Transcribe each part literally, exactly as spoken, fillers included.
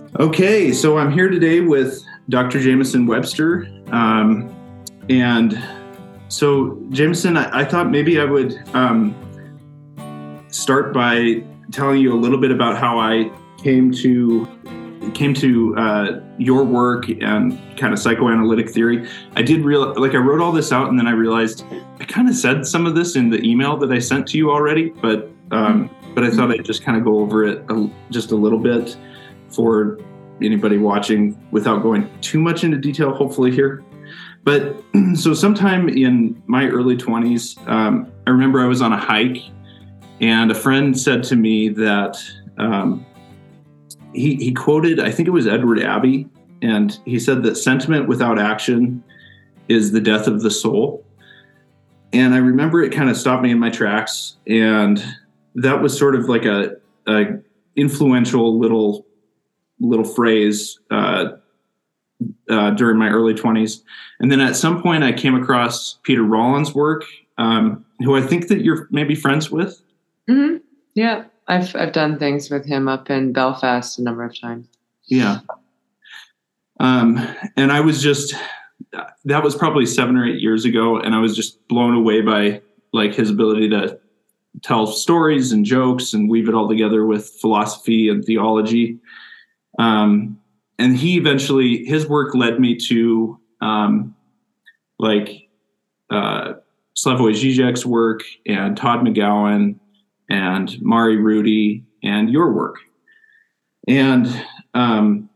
Okay, so I'm here today with Doctor Jameson Webster. Um, and so, Jameson, I, I thought maybe I would um, start by telling you a little bit about how I came to came to uh, your work and kind of psychoanalytic theory. I did real like I wrote all this out, and then I realized I kind of said some of this in the email that I sent to you already, but um, but I thought I'd just kind of go over it a, just a little bit for anybody watching without going too much into detail, hopefully here. But so sometime in my early twenties, um, I remember I was on a hike, and a friend said to me that um, he, he quoted, I think it was Edward Abbey, and he said that sentiment without action is the death of the soul. And I remember it kind of stopped me in my tracks, and that was sort of like a, a influential little little phrase uh, uh, during my early twenties. And then at some point I came across Peter Rollins' work, um, who I think that you're maybe friends with. Mm-hmm. Yeah, I've I've done things with him up in Belfast a number of times. Yeah. Um, and I was just, that was probably seven or eight years ago, and I was just blown away by like his ability to tell stories and jokes and weave it all together with philosophy and theology. Um, and he eventually, his work led me to, um, like, uh, Slavoj Žižek's work and Todd McGowan and Mari Rudy and your work. And, um,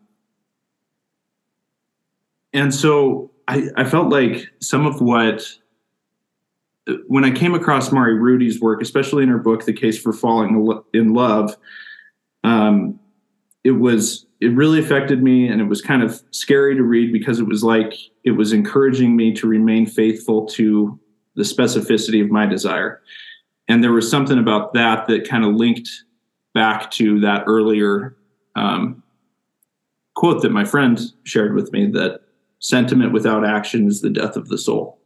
and so I, I felt like some of what, when I came across Mari Rudy's work, especially in her book, The Case for Falling in Love, um, it was, it really affected me, and it was kind of scary to read because it was like it was encouraging me to remain faithful to the specificity of my desire. And there was something about that that kind of linked back to that earlier um, quote that my friend shared with me, that sentiment without action is the death of the soul.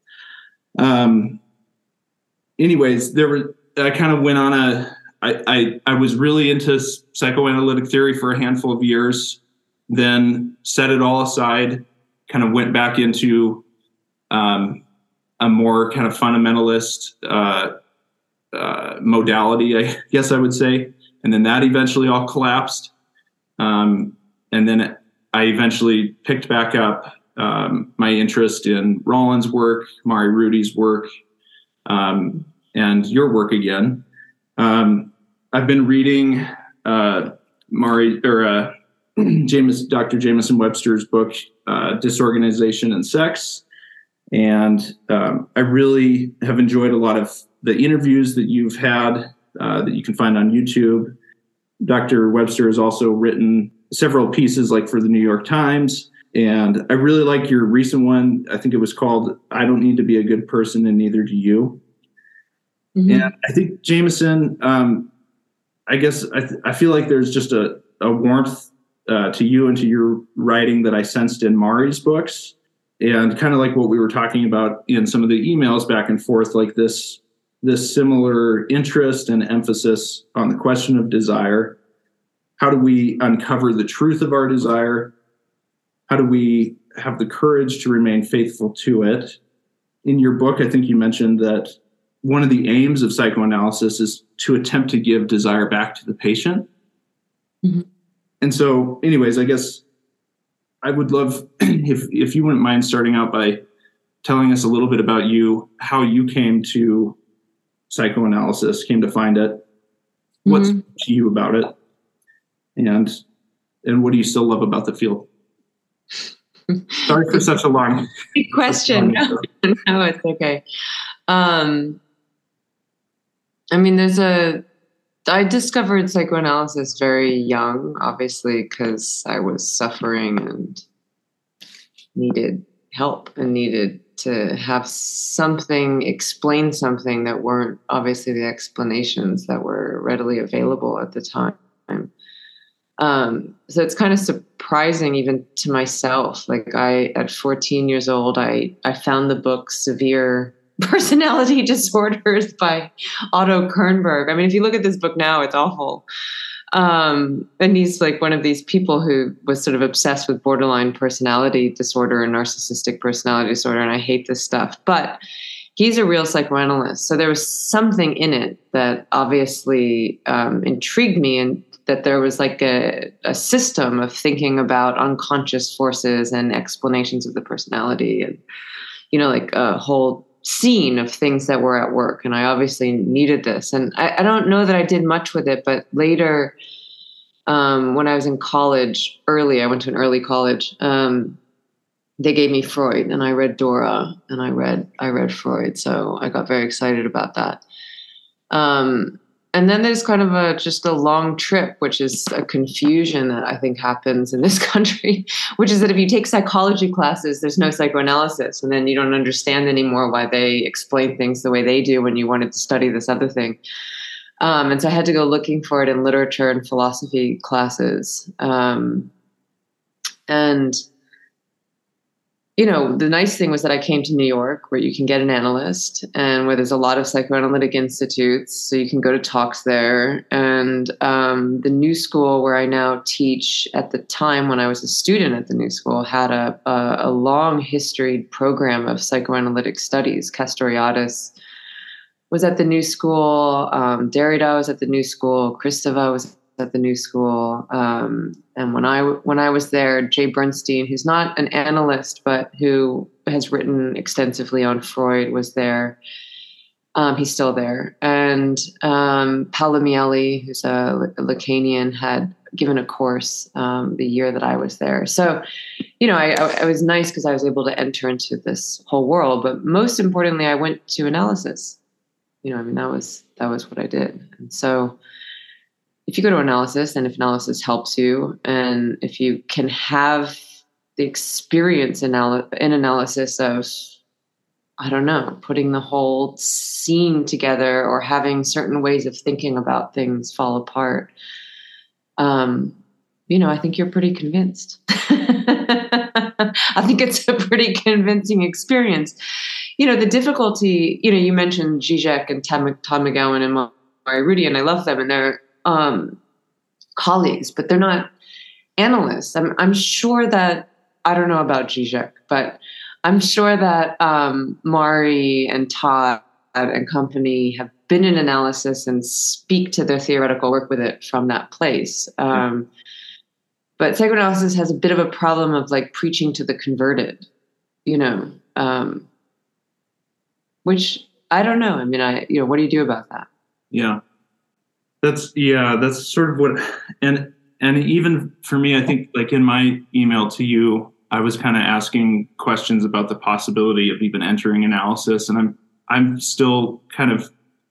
Um, anyways, there were, I kind of went on a, I, I, I was really into psychoanalytic theory for a handful of years, then set it all aside, kind of went back into um, a more kind of fundamentalist uh, uh, modality, I guess I would say. And then that eventually all collapsed. Um, and then I eventually picked back up um, my interest in Rollins' work, Mari Rudy's work, um, and your work again. Um, I've been reading uh, Mari or uh, James, Doctor Jameson Webster's book, uh, Disorganization and Sex, and um, I really have enjoyed a lot of the interviews that you've had uh, that you can find on YouTube. Doctor Webster has also written several pieces, like for the New York Times, and I really like your recent one. I think it was called "I Don't Need to Be a Good Person, and Neither Do You." Mm-hmm. And I think Jameson, um, I guess I, th- I feel like there's just a, a warmth uh, to you and to your writing that I sensed in Mari's books, and kind of like what we were talking about in some of the emails back and forth, like this, this similar interest and emphasis on the question of desire. How do we uncover the truth of our desire? How do we have the courage to remain faithful to it? In your book, I think you mentioned that one of the aims of psychoanalysis is to attempt to give desire back to the patient. Mm-hmm. And so anyways, I guess I would love if, if you wouldn't mind starting out by telling us a little bit about you, how you came to psychoanalysis, came to find it, mm-hmm. what's to you about it, and, and what do you still love about the field? Sorry for such a long Good question. No, no, it's okay. Um, I mean, there's a, I discovered psychoanalysis very young, obviously, because I was suffering and needed help and needed to have something, explain something that weren't obviously the explanations that were readily available at the time. Um, so it's kind of surprising even to myself. Like I, at fourteen years old, I, I found the book Severe Personality Disorders by Otto Kernberg. I mean, if you look at this book now, it's awful. Um, and he's like one of these people who was sort of obsessed with borderline personality disorder and narcissistic personality disorder. And I hate this stuff, but he's a real psychoanalyst. So there was something in it that obviously um, intrigued me, and that there was like a, a system of thinking about unconscious forces and explanations of the personality, and, you know, like a whole scene of things that were at work. And I obviously needed this. And I, I don't know that I did much with it, but later, um, when I was in college, early, I went to an early college, um, they gave me Freud, and I read Dora, and I read, I read Freud. So I got very excited about that. Um, And then there's kind of a just a long trip, which is a confusion that I think happens in this country, which is that if you take psychology classes, there's no psychoanalysis. And then you don't understand anymore why they explain things the way they do when you wanted to study this other thing. Um, and so I had to go looking for it in literature and philosophy classes. Um, and you know, the nice thing was that I came to New York, where you can get an analyst and where there's a lot of psychoanalytic institutes. So you can go to talks there. And um, the New School, where I now teach, at the time when I was a student at the New School, had a, a, a long history program of psychoanalytic studies. Castoriadis was at the New School. Um, Derrida was at the New School. Kristeva was at the New School. Um, and when I, when I was there, Jay Bernstein, who's not an analyst, but who has written extensively on Freud, was there. Um, he's still there. And um, Paolo Miele, who's a, a Lacanian, had given a course um, the year that I was there. So, you know, I, I, I was nice because I was able to enter into this whole world. But most importantly, I went to analysis. You know, I mean, that was that was what I did. And so if you go to analysis, and if analysis helps you, and if you can have the experience in, anal- in analysis of, I don't know, putting the whole scene together or having certain ways of thinking about things fall apart, um, you know, I think you're pretty convinced. I think it's a pretty convincing experience. You know, the difficulty, you know, you mentioned Zizek and Todd, Todd McGowan and Mari Rudy, and I love them, and they're um, colleagues, but they're not analysts. I'm, I'm sure that, I don't know about Zizek, but I'm sure that um, Mari and Todd and company have been in analysis and speak to their theoretical work with it from that place. Um, but psychoanalysis has a bit of a problem of like preaching to the converted, you know, um, which I don't know. I mean, I, you know, what do you do about that? Yeah. That's, yeah, that's sort of what, and, and even for me, I think like in my email to you, I was kind of asking questions about the possibility of even entering analysis. And I'm, I'm still kind of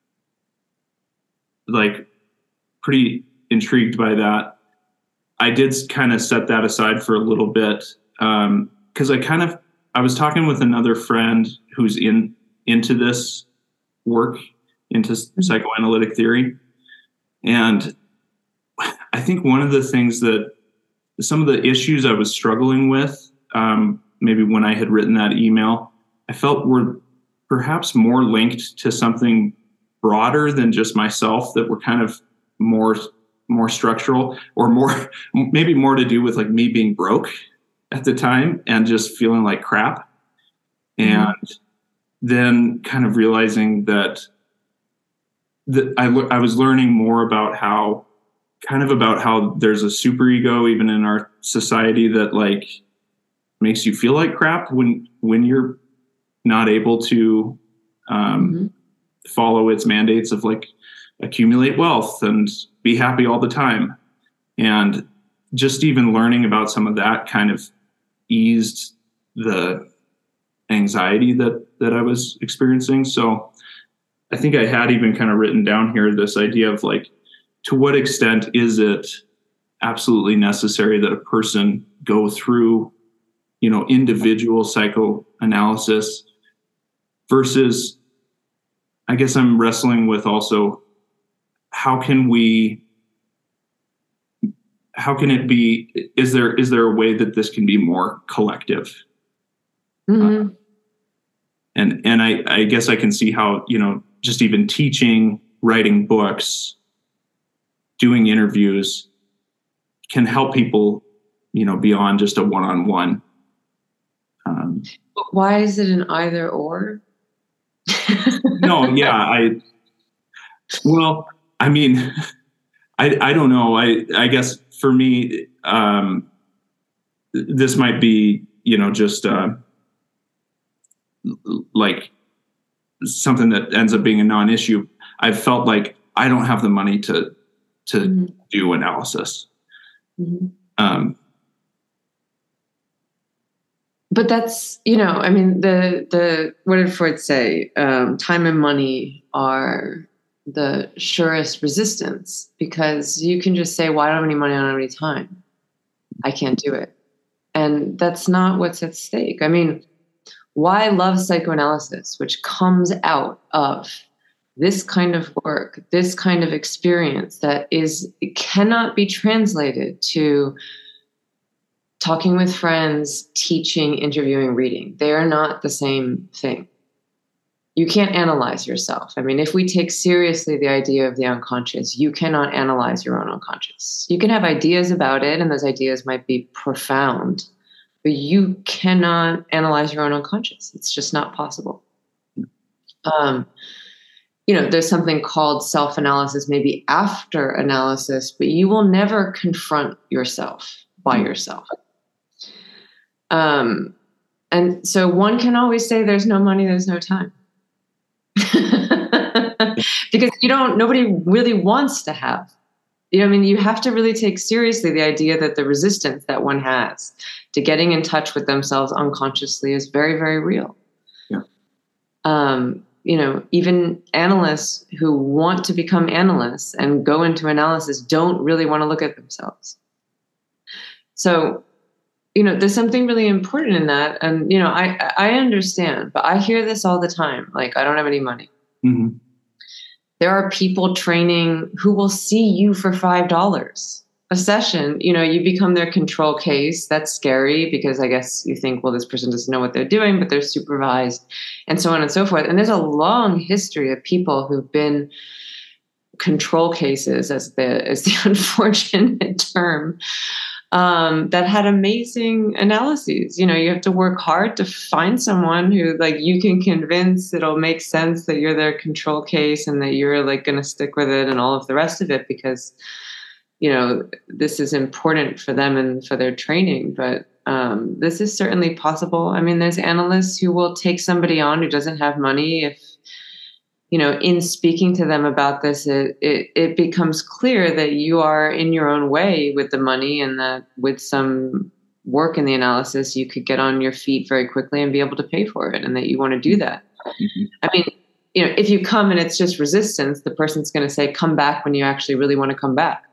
like pretty intrigued by that. I did kind of set that aside for a little bit. Um, cause I kind of, I was talking with another friend who's in, into this work, into psychoanalytic theory. And I think one of the things that some of the issues I was struggling with, um, maybe when I had written that email, I felt were perhaps more linked to something broader than just myself, that were kind of more, more structural, or more, maybe more to do with like me being broke at the time and just feeling like crap. Mm-hmm. And then kind of realizing that that I, I was learning more about how, kind of about how there's a superego even in our society that like makes you feel like crap when, when you're not able to um, mm-hmm. follow its mandates of like accumulate wealth and be happy all the time. And just even learning about some of that kind of eased the anxiety that, that I was experiencing. So I think I had even kind of written down here this idea of like, to what extent is it absolutely necessary that a person go through, you know, individual psychoanalysis versus, I guess I'm wrestling with also, how can we, how can it be, is there, is there a way that this can be more collective? Mm-hmm. Uh, and, and I, I guess I can see how, you know, just even teaching, writing books, doing interviews can help people, you know, beyond just a one-on-one. Um, Why is it an either or? no, yeah, I, well, I mean, I, I don't know. I, I guess for me, um, this might be, you know, just, uh, like something that ends up being a non-issue. I've felt like I don't have the money to, to mm-hmm. do analysis. Mm-hmm. Um, But that's, you know, I mean, the, the, what did Freud say? Um, time and money are the surest resistance, because you can just say, well, I don't have any money, I don't have any time, I can't do it. And that's not what's at stake. I mean, why love psychoanalysis, which comes out of this kind of work, this kind of experience that is, it cannot be translated to talking with friends, teaching, interviewing, reading. They are not the same thing. You can't analyze yourself. I mean, if we take seriously the idea of the unconscious, you cannot analyze your own unconscious. You can have ideas about it, and those ideas might be profound, but you cannot analyze your own unconscious. It's just not possible. Um, you know, there's something called self-analysis, maybe after analysis, but you will never confront yourself by yourself. Um, and so one can always say there's no money, there's no time. Because you don't, nobody really wants to have, you know, I mean, you have to really take seriously the idea that the resistance that one has to getting in touch with themselves unconsciously is very, very real. Yeah. Um, you know, even analysts who want to become analysts and go into analysis don't really want to look at themselves. So, you know, there's something really important in that. And, you know, I, I understand, but I hear this all the time. Like, I don't have any money. Mm-hmm. There are people training who will see you for five dollars a session. You know, you become their control case. That's scary, because I guess you think, well, this person doesn't know what they're doing, but they're supervised, and so on and so forth. And there's a long history of people who've been control cases, as the, as the unfortunate term, Um, that had amazing analyses. You know, you have to work hard to find someone who, like, you can convince it'll make sense that you're their control case and that you're, like, going to stick with it and all of the rest of it, because, you know, this is important for them and for their training. But um, this is certainly possible. I mean, there's analysts who will take somebody on who doesn't have money if, you know, in speaking to them about this, it, it, it becomes clear that you are in your own way with the money, and that with some work in the analysis, you could get on your feet very quickly and be able to pay for it, and that you want to do that. Mm-hmm. I mean, you know, if you come and it's just resistance, the person's going to say, come back when you actually really want to come back.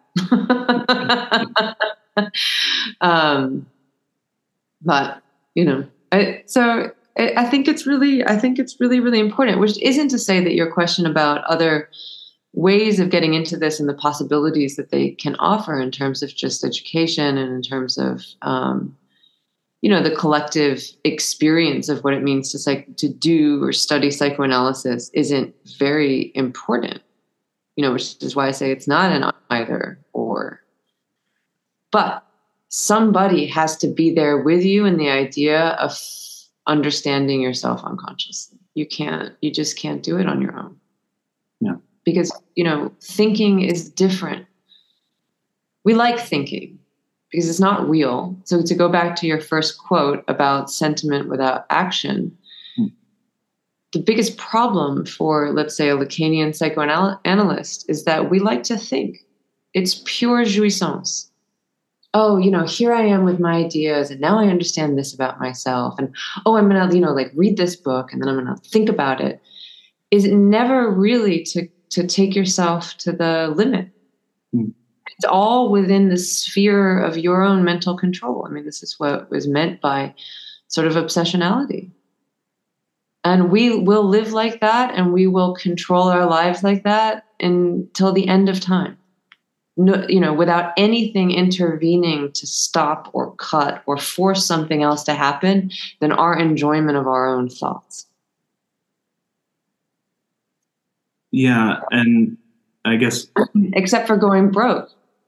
um, but, you know, I, so... I think it's really, I think it's really, really important, which isn't to say that your question about other ways of getting into this and the possibilities that they can offer in terms of just education and in terms of, um, you know, the collective experience of what it means to psych- to do or study psychoanalysis isn't very important, you know, which is why I say it's not an either or. But somebody has to be there with you in the idea of understanding yourself unconsciously. You can't, you just can't do it on your own. Yeah. Because, you know, thinking is different. We like thinking because it's not real. So to go back to your first quote about sentiment without action, hmm. the biggest problem for, let's say, a Lacanian psychoanalyst is that we like to think. It's pure jouissance. Oh, you know, here I am with my ideas, and now I understand this about myself. And, oh, I'm going to, you know, like read this book, and then I'm going to think about it. Is never really to, to take yourself to the limit. Mm. It's all within the sphere of your own mental control. I mean, this is what was meant by sort of obsessionality. And we will live like that, and we will control our lives like that until the end of time. No, you know, without anything intervening to stop or cut or force something else to happen than our enjoyment of our own thoughts. Yeah. And I guess, except for going broke.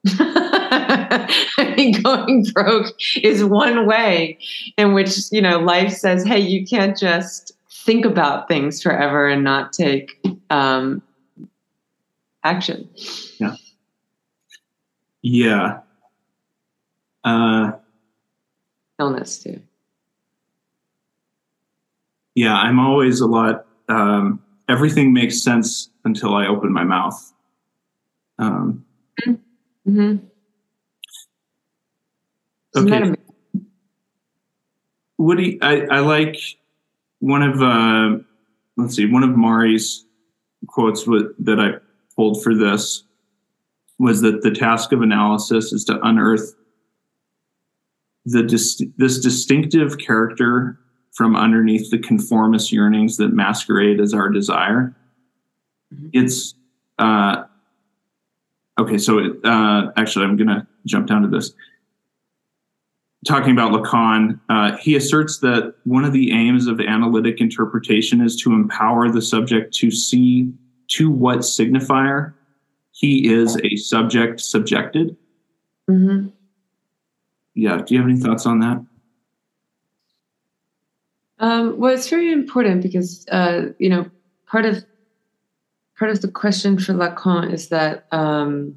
I mean, going broke is one way in which, you know, life says, hey, you can't just think about things forever and not take um, action. Yeah. Yeah. Uh, Illness too. Yeah, I'm always a lot, um, everything makes sense until I open my mouth. Um, mm-hmm. Okay. Woody, I, I like one of, uh, let's see, one of Mari's quotes with, that I pulled for this was that the task of analysis is to unearth the dis- this distinctive character from underneath the conformist yearnings that masquerade as our desire. Mm-hmm. It's, uh, okay, so it, uh, actually, I'm going to jump down to this. Talking about Lacan, uh, he asserts that one of the aims of analytic interpretation is to empower the subject to see to what signifier he is a subject subjected. Mm-hmm. Yeah, do you have any thoughts on that? Um, well, it's very important because, uh, you know, part of part of the question for Lacan is that um,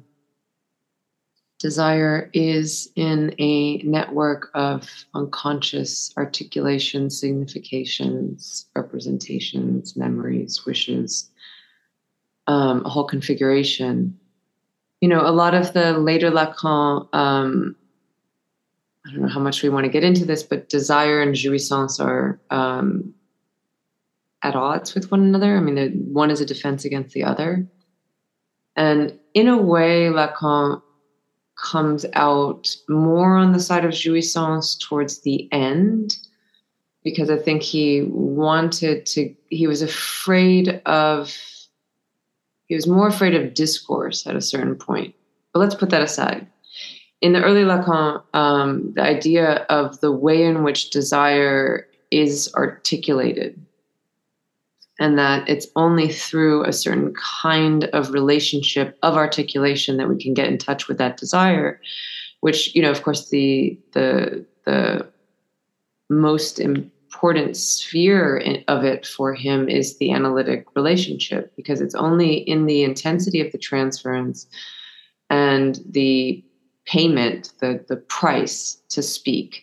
desire is in a network of unconscious articulations, significations, representations, memories, wishes, um, a whole configuration. You know, a lot of the later Lacan, um, I don't know how much we want to get into this, but desire and jouissance are um, at odds with one another. I mean, one is a defense against the other. And in a way, Lacan comes out more on the side of jouissance towards the end, because I think he wanted to, he was afraid of, he was more afraid of discourse at a certain point. But let's put that aside. In the early Lacan, um, the idea of the way in which desire is articulated, and that it's only through a certain kind of relationship of articulation that we can get in touch with that desire, which, you know, of course, the the the most important sphere of it for him is the analytic relationship, because it's only in the intensity of the transference and the payment, the the price to speak,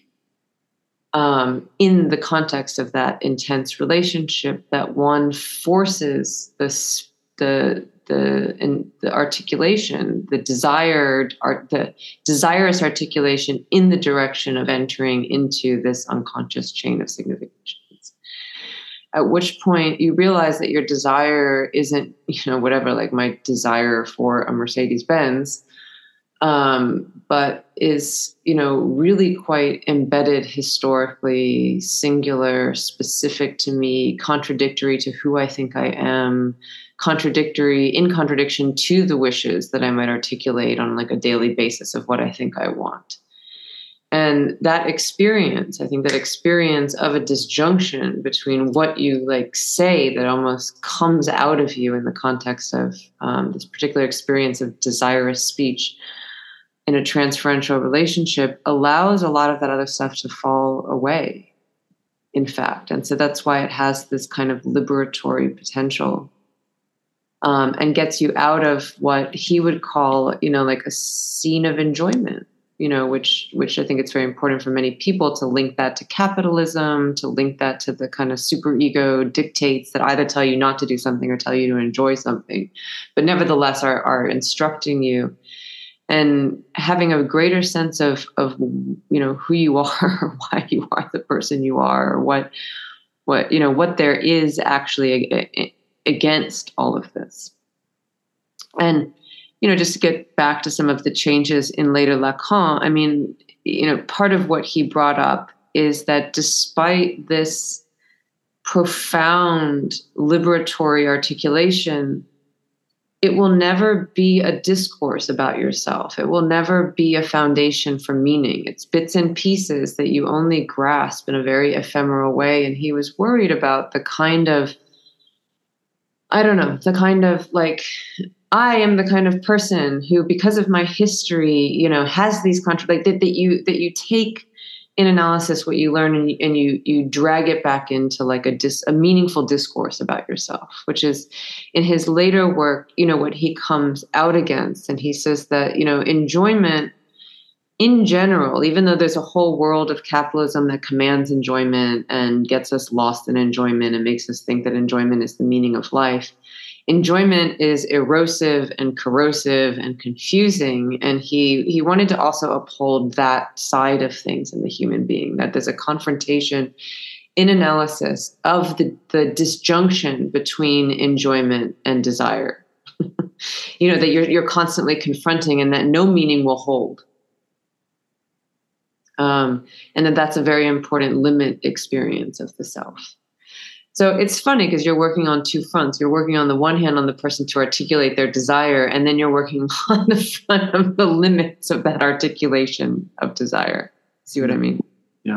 Um, in the context of that intense relationship, that one forces the the the in the articulation, the desired art, the desirous articulation in the direction of entering into this unconscious chain of significations. At which point you realize that your desire isn't, you know, whatever, like my desire for a Mercedes-Benz, Um, but is, you know, really quite embedded historically, singular, specific to me, contradictory to who I think I am, contradictory, in contradiction to the wishes that I might articulate on like a daily basis of what I think I want. And that experience, I think that experience of a disjunction between what you like say that almost comes out of you in the context of um, this particular experience of desirous speech in a transferential relationship allows a lot of that other stuff to fall away, in fact. And so that's why it has this kind of liberatory potential, um, and gets you out of what he would call, you know, like a scene of enjoyment, you know, which, which I think it's very important for many people to link that to capitalism, to link that to the kind of superego dictates that either tell you not to do something or tell you to enjoy something, but nevertheless are, are instructing you. And having a greater sense of, of, you know, who you are, or why you are the person you are, or what, what, you know, what there is actually against all of this. And, you know, just to get back to some of the changes in later Lacan, I mean, you know, part of what he brought up is that despite this profound liberatory articulation, it will never be a discourse about yourself. It will never be a foundation for meaning. It's bits and pieces that you only grasp in a very ephemeral way. And he was worried about the kind of, I don't know, the kind of like I am the kind of person who, because of my history, you know, has these contra- like that, that you that you take in analysis what you learn and you, and you you drag it back into like a dis, a meaningful discourse about yourself, which is in his later work, you know, what he comes out against. And he says that, you know, enjoyment in general, even though there's a whole world of capitalism that commands enjoyment and gets us lost in enjoyment and makes us think that enjoyment is the meaning of life, enjoyment is erosive and corrosive and confusing. And he he wanted to also uphold that side of things in the human being, that there's a confrontation in analysis of the, the disjunction between enjoyment and desire. You know, that you're you're constantly confronting and that no meaning will hold. Um, and that that's a very important limit experience of the self. So it's funny because you're working on two fronts. You're working on the one hand on the person to articulate their desire, and then you're working on the front of the limits of that articulation of desire. See what I mean? Yeah.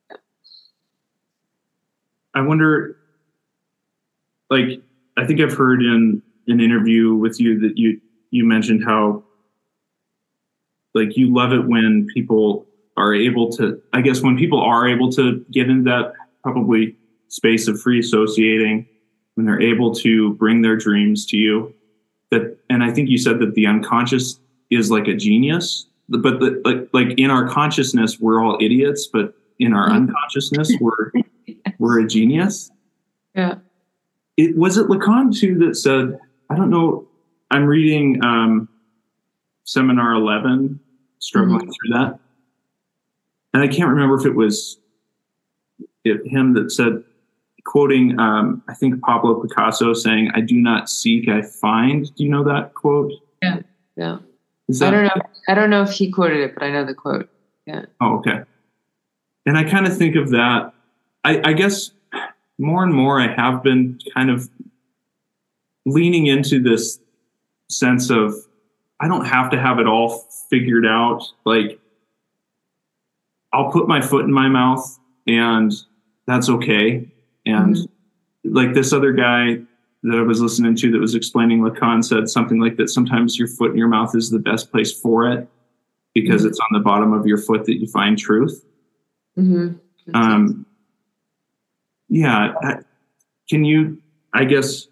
I wonder, like, I think I've heard in an interview with you that you, you mentioned how, like, you love it when people are able to, I guess when people are able to get into that probably space of free associating, when they're able to bring their dreams to you, that, and I think you said that the unconscious is like a genius, but the, like, like in our consciousness, we're all idiots, but in our unconsciousness, we're, yes. we're a genius. Yeah. It was it Lacan too that said, I don't know, I'm reading um, Seminar eleven, struggling mm-hmm. through that. And I can't remember if it was it, him that said, quoting, um, I think Pablo Picasso saying, "I do not seek, I find." Do you know that quote? Yeah, yeah. That, I don't know. I don't know if he quoted it, but I know the quote. Yeah. Oh, okay. And I kind of think of that. I, I guess more and more I have been kind of leaning into this sense of I don't have to have it all figured out. Like, I'll put my foot in my mouth and that's okay. And mm-hmm. like this other guy that I was listening to that was explaining Lacan said something like that. Sometimes your foot in your mouth is the best place for it because mm-hmm. it's on the bottom of your foot that you find truth. Mm-hmm. Um, yeah. Can you, I guess,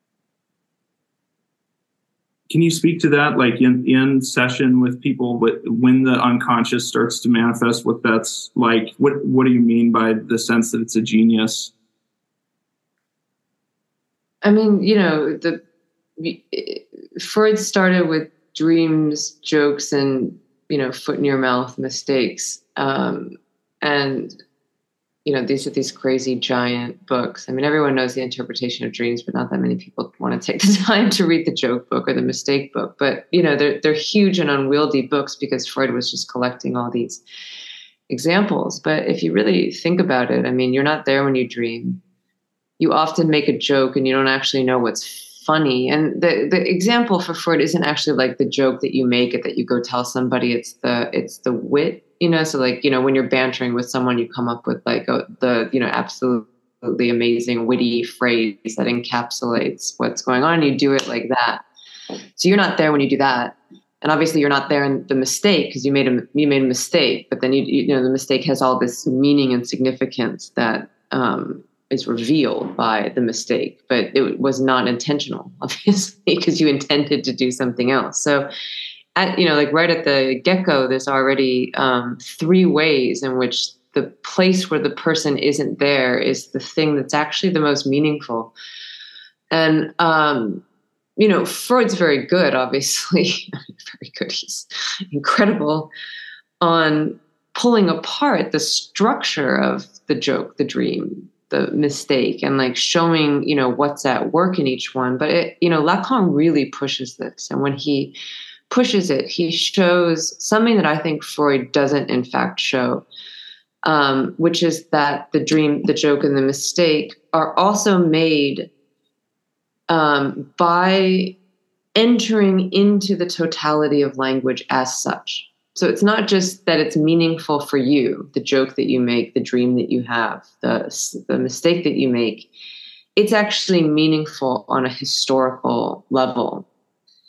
can you speak to that, like in, in session with people, what, when the unconscious starts to manifest, what that's like? What What do you mean by the sense that it's a genius? I mean, you know, the Freud started with dreams, jokes, and, you know, foot in your mouth mistakes. Um, and, you know, these are these crazy giant books. I mean, everyone knows the interpretation of dreams, but not that many people want to take the time to read the joke book or the mistake book. But, you know, they're, they're huge and unwieldy books because Freud was just collecting all these examples. But if you really think about it, I mean, you're not there when you dream. You often make a joke and you don't actually know what's funny. And the, the example for Freud isn't actually like the joke that you make it, that you go tell somebody. It's the, it's the wit. You know, so like, you know, when you're bantering with someone, you come up with like a, the, you know, absolutely amazing witty phrase that encapsulates what's going on. And you do it like that. So you're not there when you do that. And obviously you're not there in the mistake because you made a, you made a mistake, but then you, you know, the mistake has all this meaning and significance that um, is revealed by the mistake, but it was not intentional, obviously, because you intended to do something else. So At, you know, like right at the get-go, there's already um, three ways in which the place where the person isn't there is the thing that's actually the most meaningful. And, um, you know, Freud's very good, obviously, very good. He's incredible on pulling apart the structure of the joke, the dream, the mistake, and like showing, you know, what's at work in each one. But, it, you know, Lacan really pushes this. And when he pushes it, he shows something that I think Freud doesn't in fact show, um, which is that the dream, the joke, and the mistake are also made um, by entering into the totality of language as such. So it's not just that it's meaningful for you, the joke that you make, the dream that you have, the, the mistake that you make. It's actually meaningful on a historical level.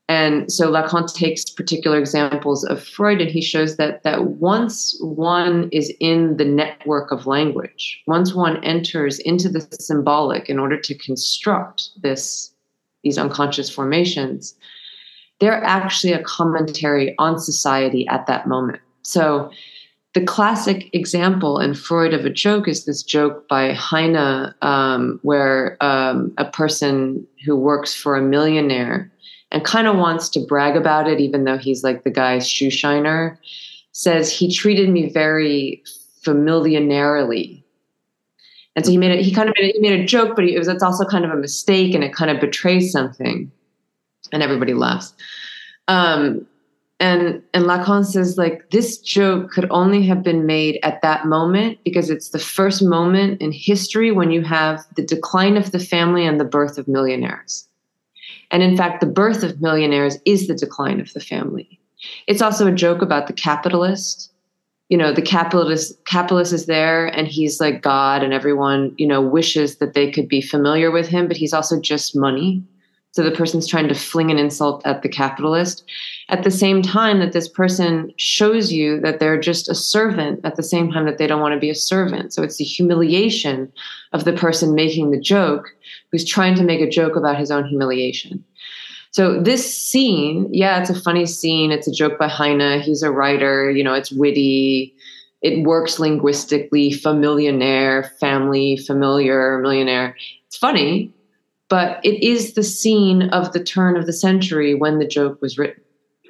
And so Lacan takes particular examples of Freud, and he shows that that once one is in the network of language, once one enters into the symbolic in order to construct this, these unconscious formations, they're actually a commentary on society at that moment. So the classic example in Freud of a joke is this joke by Heine, um, where um, a person who works for a millionaire and kind of wants to brag about it, even though he's like the guy's shoe shiner, says he treated me very familiarly. And so he made it, he kind of made, it, he made a joke, but he, it was, it's also kind of a mistake, and it kind of betrays something, and everybody laughs. Um, and, and Lacan says, like, this joke could only have been made at that moment because it's the first moment in history when you have the decline of the family and the birth of millionaires. And in fact, the birth of millionaires is the decline of the family. It's also a joke about the capitalist. You know, the capitalist capitalist is there, and he's like God, and everyone, you know, wishes that they could be familiar with him, but he's also just money. So the person's trying to fling an insult at the capitalist at the same time that this person shows you that they're just a servant at the same time that they don't want to be a servant. So it's the humiliation of the person making the joke who's trying to make a joke about his own humiliation. So this scene, yeah, it's a funny scene. It's a joke by Heine. He's a writer. You know, it's witty. It works linguistically. Familiar, family, familiar, millionaire. It's funny. But it is the scene of the turn of the century when the joke was written.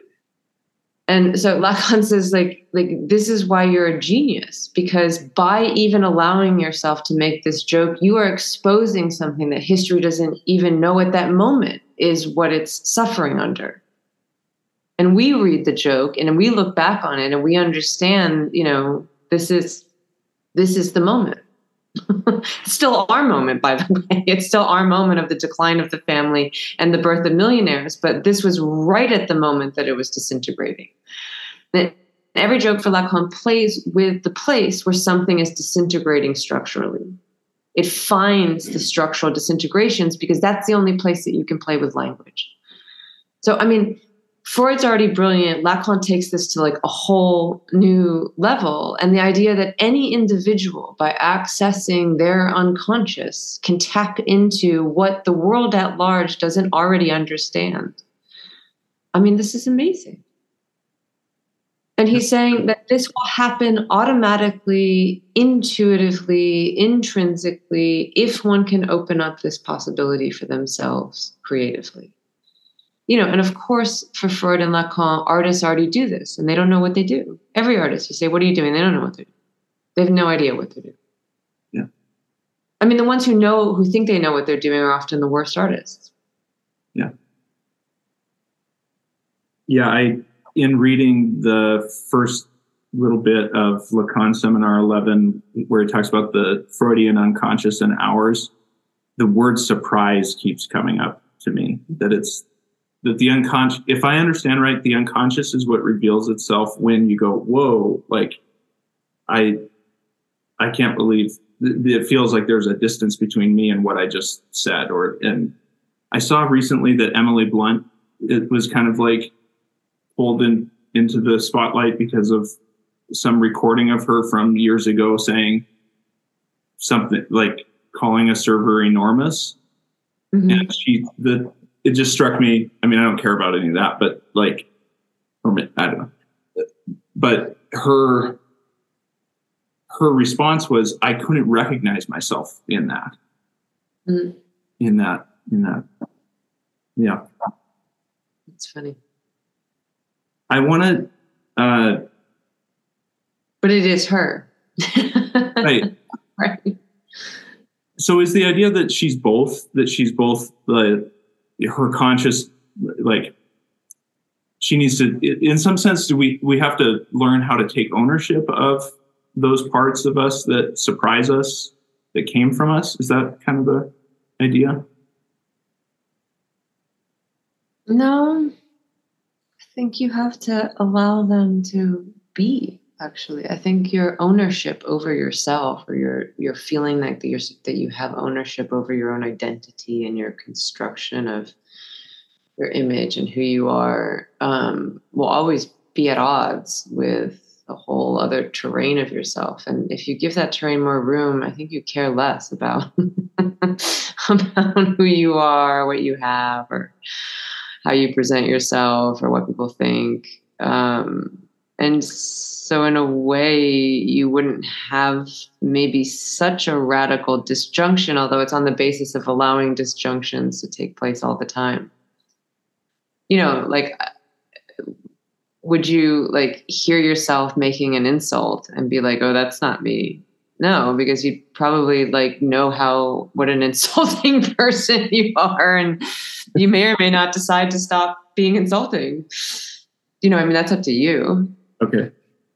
And so Lacan says, like, like this is why you're a genius, because by even allowing yourself to make this joke, you are exposing something that history doesn't even know at that moment is what it's suffering under. And we read the joke and we look back on it and we understand, you know, this is this is the moment. It's still our moment, by the way. It's still our moment of the decline of the family and the birth of millionaires. But this was right at the moment that it was disintegrating. And every joke for Lacan plays with the place where something is disintegrating structurally. It finds the structural disintegrations because that's the only place that you can play with language. So, I mean, Freud's already brilliant. Lacan takes this to like a whole new level. And the idea that any individual, by accessing their unconscious, can tap into what the world at large doesn't already understand. I mean, this is amazing. And he's saying that this will happen automatically, intuitively, intrinsically, if one can open up this possibility for themselves creatively. You know, and of course, for Freud and Lacan, artists already do this, and they don't know what they do. Every artist, you say, what are you doing? They don't know what they're doing. They have no idea what they're doing. Yeah. I mean, the ones who know, who think they know what they're doing are often the worst artists. Yeah. Yeah, I, in reading the first little bit of Lacan Seminar eleven, where it talks about the Freudian unconscious and ours, the word surprise keeps coming up to me, that it's, that the unconscious, if I understand right, the unconscious is what reveals itself when you go, whoa, like, I, I can't believe, it feels like there's a distance between me and what I just said. Or, and I saw recently that Emily Blunt, it was kind of like pulled in, into the spotlight because of some recording of her from years ago saying something like calling a server enormous. Mm-hmm. And she, the, it just struck me. I mean, I don't care about any of that, but like, or I don't know. But her, her response was, I couldn't recognize myself in that, mm. in that, in that. Yeah. It's funny. I want to, uh, but it is her. Right. Right. So is the idea that she's both, that she's both the, her conscious, like she needs to, in some sense, do we, we have to learn how to take ownership of those parts of us that surprise us, that came from us? Is that kind of the idea? No, I think you have to allow them to be, actually. I think your ownership over yourself, or your, your feeling like that, you're, that you have ownership over your own identity and your construction of your image and who you are um, will always be at odds with a whole other terrain of yourself. And if you give that terrain more room, I think you care less about, about who you are, what you have, or how you present yourself, or what people think. Um, and so in a way, you wouldn't have maybe such a radical disjunction, although it's on the basis of allowing disjunctions to take place all the time. You know, like, would you like hear yourself making an insult and be like, oh, that's not me? No, because you probably like know how, what an insulting person you are. And you may or may not decide to stop being insulting. You know, I mean, that's up to you. Okay.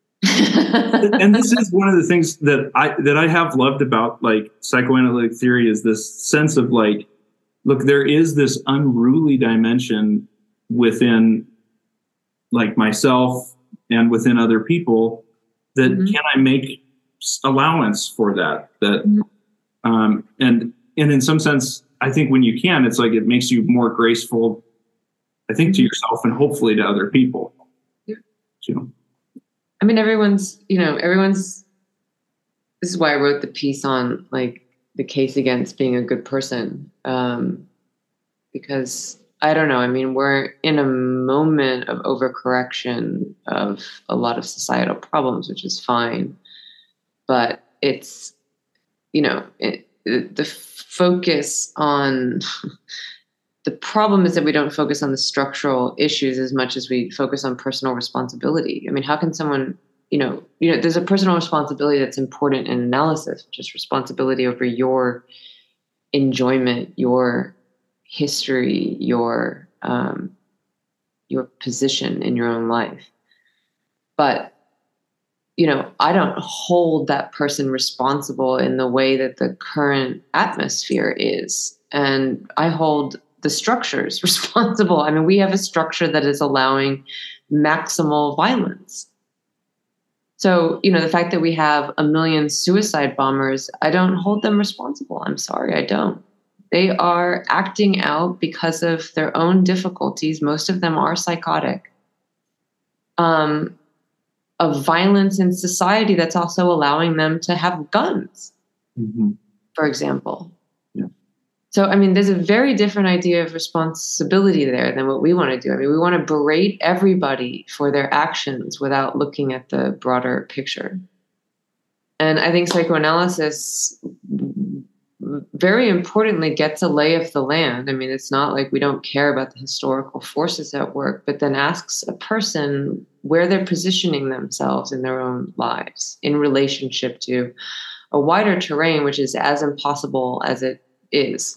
And this is one of the things that I, that I have loved about like psychoanalytic theory, is this sense of like, look, there is this unruly dimension within like myself and within other people that mm-hmm. can I make allowance for that, that, mm-hmm. um, and, and in some sense, I think when you can, it's like, it makes you more graceful, I think, mm-hmm. to yourself and hopefully to other people. Yeah. You know? I mean, everyone's, you know, everyone's, this is why I wrote the piece on like the case against being a good person. Um, because I don't know. I mean, we're in a moment of overcorrection of a lot of societal problems, which is fine. But it's, you know, it, it, the focus on the problem is that we don't focus on the structural issues as much as we focus on personal responsibility. I mean, how can someone, you know, you know, there's a personal responsibility that's important in analysis, which is responsibility over your enjoyment, your history, your um, your position in your own life. But, you know, I don't hold that person responsible in the way that the current atmosphere is. And I hold the structures responsible. I mean, we have a structure that is allowing maximal violence. So, you know, the fact that we have a million suicide bombers, I don't hold them responsible. I'm sorry, I don't. They are acting out because of their own difficulties. Most of them are psychotic. Um, of violence in society that's also allowing them to have guns, mm-hmm. for example. Yeah. So, I mean, there's a very different idea of responsibility there than what we want to do. I mean, we want to berate everybody for their actions without looking at the broader picture. And I think psychoanalysis very importantly gets a lay of the land. I mean, it's not like we don't care about the historical forces at work, but then asks a person where they're positioning themselves in their own lives in relationship to a wider terrain, which is as impossible as it is.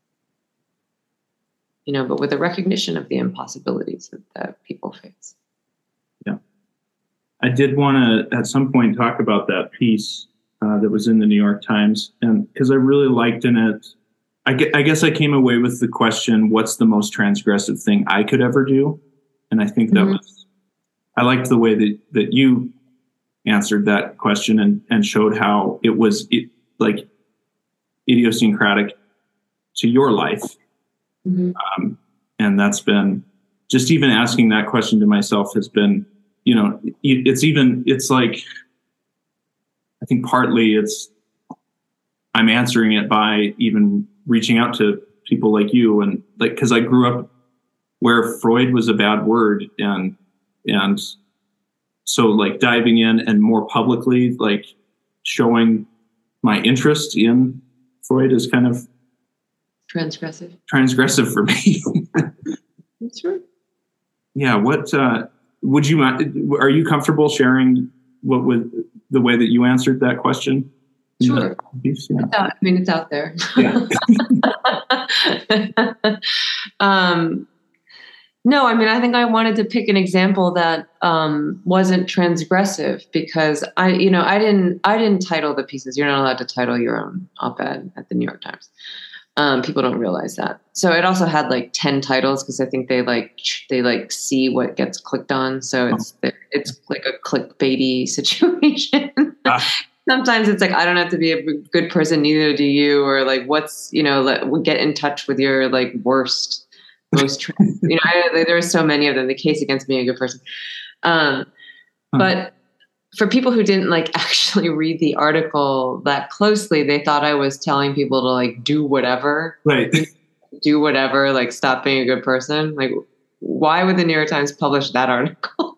You know, but with a recognition of the impossibilities that, that people face. Yeah. I did want to, at some point, talk about that piece Uh, that was in the New York Times, and because I really liked in it, I, ge- I guess I came away with the question, what's the most transgressive thing I could ever do? And I think that mm-hmm. was, I liked the way that, that you answered that question and, and showed how it was it, like idiosyncratic to your life. Mm-hmm. Um, and that's been, just even asking that question to myself has been, you know, it's even, it's like, I think partly it's, I'm answering it by even reaching out to people like you, and like, cause I grew up where Freud was a bad word, and, and so like diving in and more publicly, like showing my interest in Freud is kind of transgressive, transgressive for me. That's true. Yeah. What, uh, would you, are you comfortable sharing what would, the way that you answered that question? Sure. Piece, yeah. It's out, I mean, it's out there. Yeah. um, no, I mean, I think I wanted to pick an example that um, wasn't transgressive, because I, you know, I didn't, I didn't title the pieces. You're not allowed to title your own op-ed at the New York Times. Um, people don't realize that. So it also had like ten titles, because I think they like they like see what gets clicked on. So it's oh. it's like a clickbaity situation. Ah. Sometimes it's like, I don't have to be a good person, neither do you, or like, what's, you know, let we get in touch with your like worst most, trans- you know, I, there are so many of them, the case against being a good person. Um, huh. But for people who didn't like actually read the article that closely, they thought I was telling people to like do whatever, right? do whatever, like stop being a good person. Like, why would the New York Times publish that article?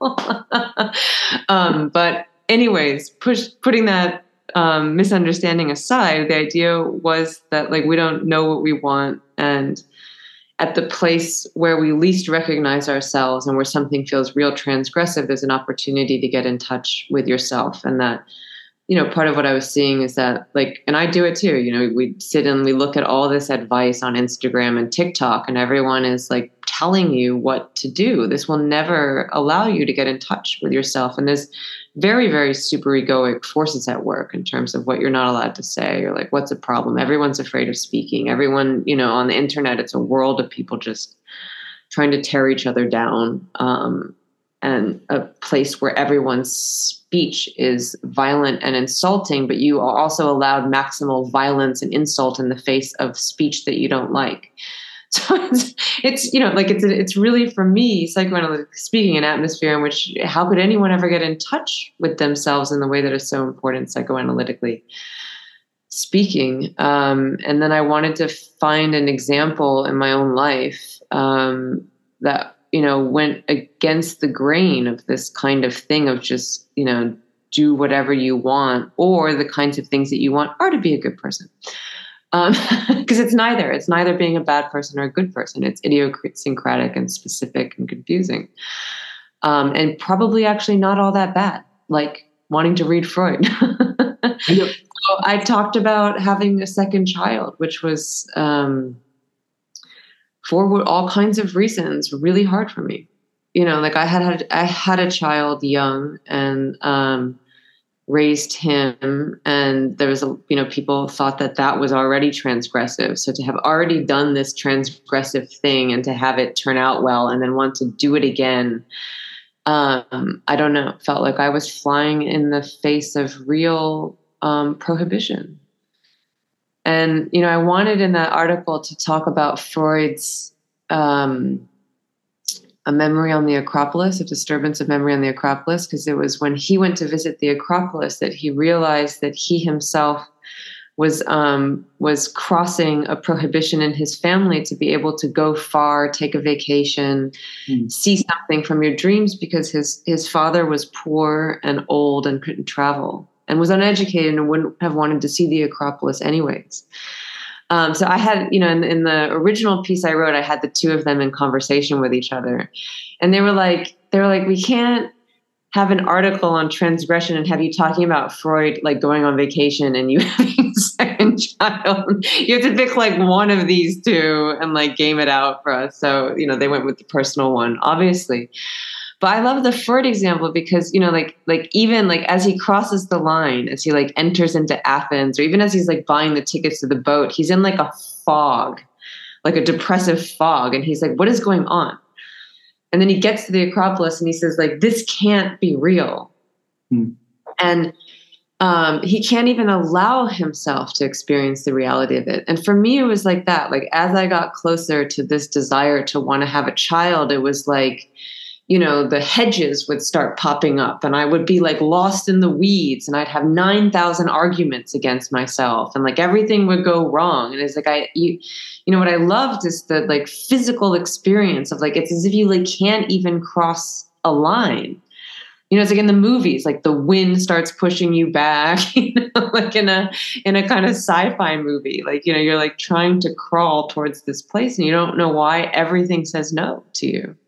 um, but anyways, push, putting that um, misunderstanding aside, the idea was that like we don't know what we want, and at the place where we least recognize ourselves and where something feels real transgressive, there's an opportunity to get in touch with yourself. And that, you know, part of what I was seeing is that like, and I do it too, you know, we sit and we look at all this advice on Instagram and TikTok, and everyone is like telling you what to do. This will never allow you to get in touch with yourself. And there's very, very super egoic forces at work in terms of what you're not allowed to say, or like, what's a problem? Everyone's afraid of speaking. Everyone, you know, on the internet, it's a world of people just trying to tear each other down. Um, and a place where everyone's speech is violent and insulting, but you are also allowed maximal violence and insult in the face of speech that you don't like. So it's, it's, you know, like it's, it's really, for me, psychoanalytic speaking, an atmosphere in which how could anyone ever get in touch with themselves in the way that is so important psychoanalytically speaking. Um, and then I wanted to find an example in my own life um, that, you know, went against the grain of this kind of thing of just, you know, do whatever you want, or the kinds of things that you want are to be a good person. Um, because it's neither. It's neither being a bad person or a good person. It's idiosyncratic and specific and confusing. Um, and probably actually not all that bad, like wanting to read Freud. Yep. So I talked about having a second child, which was, um, for all kinds of reasons, really hard for me. You know, like I had, had I had a child young and um, raised him, and there was a, you know, people thought that that was already transgressive. So to have already done this transgressive thing and to have it turn out well and then want to do it again, um, I don't know, felt like I was flying in the face of real um, prohibition. And, you know, I wanted in that article to talk about Freud's um, a memory on the Acropolis, a disturbance of memory on the Acropolis, because it was when he went to visit the Acropolis that he realized that he himself was um, was crossing a prohibition in his family to be able to go far, take a vacation, mm. see something from your dreams, because his his father was poor and old and couldn't travel and was uneducated and wouldn't have wanted to see the Acropolis anyways. Um, so I had, you know, in, in the original piece I wrote, I had the two of them in conversation with each other, and they were like, they were like, we can't have an article on transgression and have you talking about Freud, like going on vacation and you having a second child. You have to pick like one of these two and like game it out for us. So, you know, they went with the personal one, obviously. But I love the Freud example because, you know, like, like even like as he crosses the line, as he like enters into Athens, or even as he's like buying the tickets to the boat, he's in like a fog, like a depressive fog. And he's like, what is going on? And then he gets to the Acropolis and he says, like, this can't be real. Hmm. And um, he can't even allow himself to experience the reality of it. And for me, it was like that. Like, as I got closer to this desire to want to have a child, it was like, you know, the hedges would start popping up and I would be like lost in the weeds and I'd have nine thousand arguments against myself and like everything would go wrong. And it's like, I, you, you know, what I loved is the like physical experience of like, it's as if you like can't even cross a line. You know, it's like in the movies, like the wind starts pushing you back, you know, like in a, in a kind of sci-fi movie, like, you know, you're like trying to crawl towards this place and you don't know why everything says no to you.